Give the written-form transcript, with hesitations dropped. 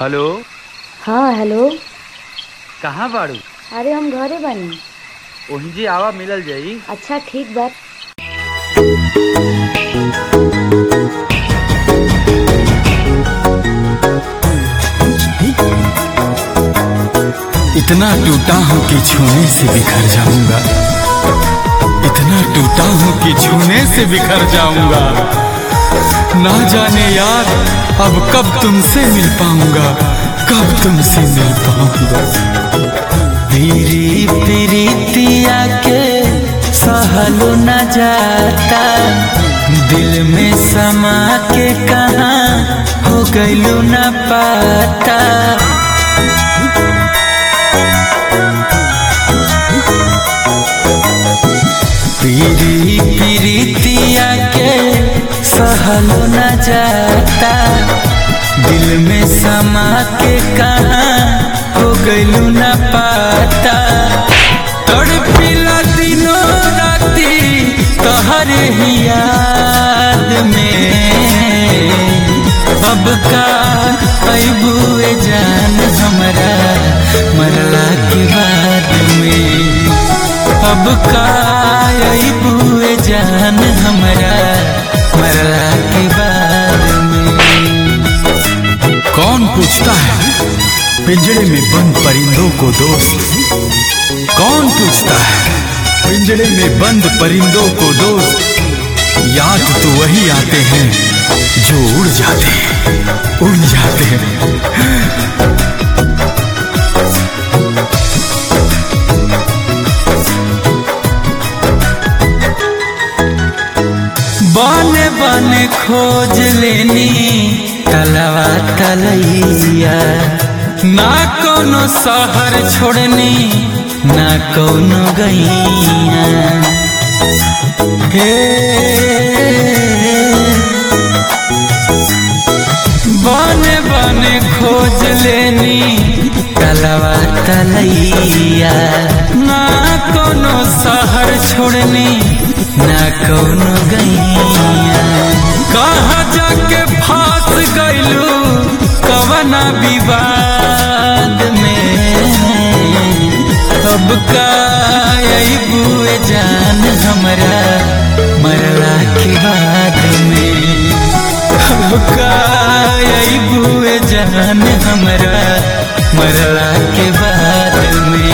Hello. हाँ hello. कहाँ बाड़ू? अरे हम घरे बानी। ओही जी आवा, मिलल जाई। अच्छा ठीक बा। इतना टूटा हूँ कि छूने से बिखर जाऊंगा, इतना टूटा हूँ कि छूने से बिखर जाऊंगा। ना जाने यार अब कब तुमसे मिल पाऊंगा, कब तुमसे मिल पाऊंगा। पीरी पीरितिया के सहलो न जाता, दिल में समा के कहाँ हो गइलू न पाता। पीरी पीरितिया के सहलो न जाता, दिल में समा के कहाँ हो गइलू न पाता। तड़पिला दिनों राती तोहरे ही याद में, अब का अबुए जान हमरा मरला के बाद में। अब का अबुए जान हमरा मरला के बाद में। कौन पूछता है पिंजड़े में बंद परिंदों को दोस्त, कौन पूछता है पिंजड़े में बंद परिंदों को दोस्त। याद तो वही आते हैं जो उड़ जाते हैं, उड़ जाते हैं। बने बने खोज लेनी तलवा तलैया, ना कोनो शहर छोड़नी ना कोनो गैया। हे बने बने खोज लेनी तलवा तलैया, ना कोनो शहर छोड़नी ना कोनो गैया। कहाँ जाके फांस गइलू कवना विवाद में, अब का अबुए जान हमरा मरला के बाद में। अब का अबुए जान हमरा मरला के बाद में।